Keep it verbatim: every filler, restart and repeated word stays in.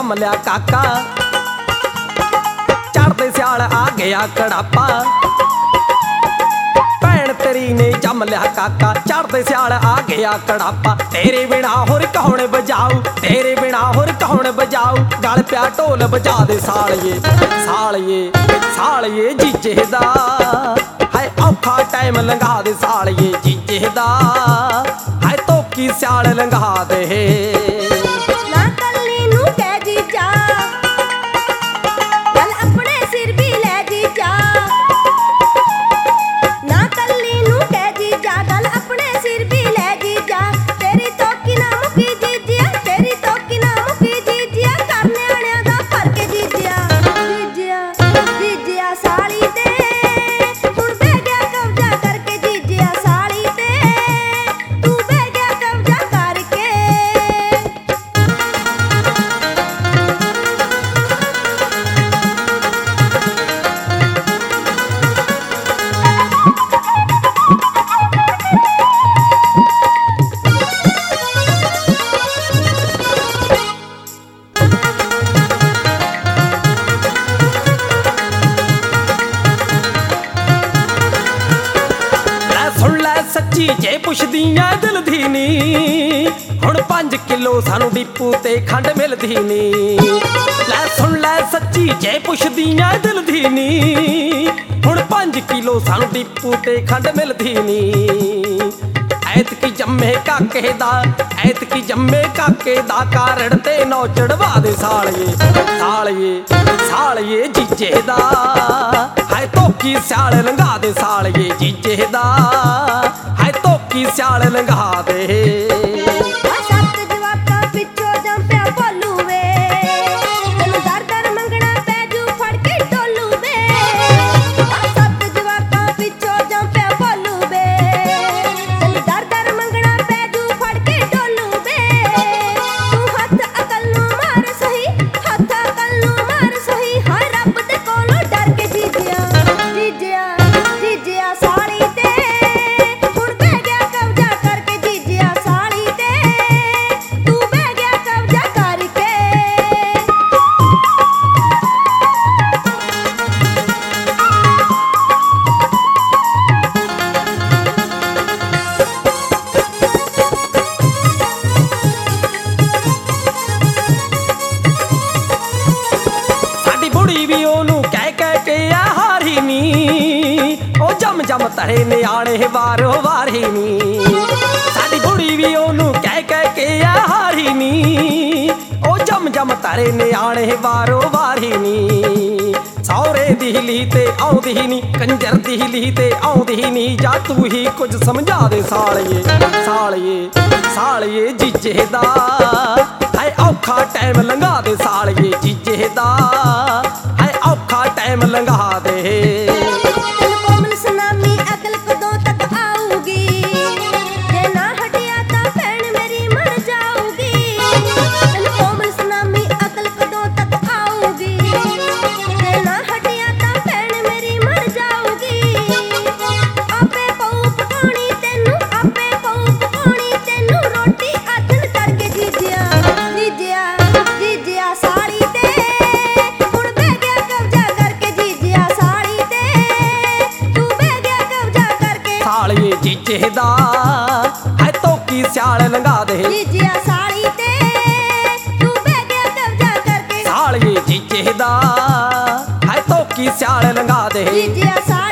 जम लिया काका, चढ़दे सियाल आ गया कड़ापा। भैन तेरी ने जम लिया काका, चढ़दे सियाल आ गया कड़ापा। तेरे बिना होर कौन बजाऊ, तेरे बिना होर कौन बजाऊ। गल पिया ढोल बजा दे सालिए, सालिए सालिए जीजे दा। हाय औखा टाइम लंघा दे सालिए जीजे दा। हाय तोकी सियाल लंघा दे। सच्ची जे पुछदियां दिल दी नी, हुण पंज किलो सानू डिपू ते खंड मिलदी नी। लै सुन लै सच्ची जे पुछदियां दिल दी नी, हुण पंज किलो सानू डिपू ते खंड मिलदी नी। ऐतकी जम्मे काके दा, ऐतकी जम्मे काके दा। कारड़ ते नौ चढ़वा दे सालिए, सालिए सालिए जीजे दा। हाय तोकी सियाल लंघा दे सालिए जीजे दा। हाय तोकी सियाल लंघा दे। जम जम तरे नियाणे वारो वारी नी। साडी बुढ़ी भी ओनू कह कह के आ हारी नी। ओ जम जम तरे नियाणे वारो वारी नी। सौरे दी ली ते आउंदी नी, कंजर दी ली ते आउंदी नी। जा तू ही कुछ समझा दे सालिए, सालिए सालिए जीजे दा। हाय औखा टाइम लंघा दे सालिए जीजे दा। हाय औखा टाइम लंघा दे। सालिए जीजे दा। हाय तोकी सियाल लंघा दे जीजिया साली ते तू बह गया कब्जा करके। सालिए जीजे दा। हाय तोकी सियाल लंघा दे। जीजिया